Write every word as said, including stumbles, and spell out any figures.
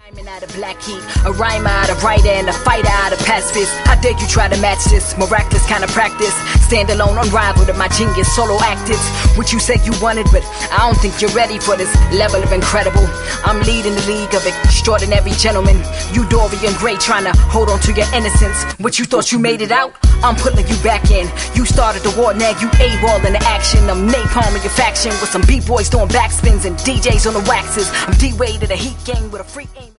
Rhyming out of black heat, a rhymer out of writer and a fighter out of pacifist. How dare you try to match this miraculous kind of practice? Stand alone, unrivaled in my genius solo actives. What you said you wanted, but I don't think you're ready for this level of incredible. I'm leading the league of extraordinary gentlemen. You Dorian Gray trying to hold on to your innocence. What you thought you made it out? I'm pulling you back in. You started the war, now you AWOL in the action. I'm napalming your faction with some B-boys doing backspins and D Js on the waxes. I'm D-Way to the heat gang with a free aim.